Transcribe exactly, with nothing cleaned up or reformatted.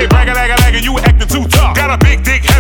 Hey, bragga, lagga, lagga, you acting too tough. Got a big dick.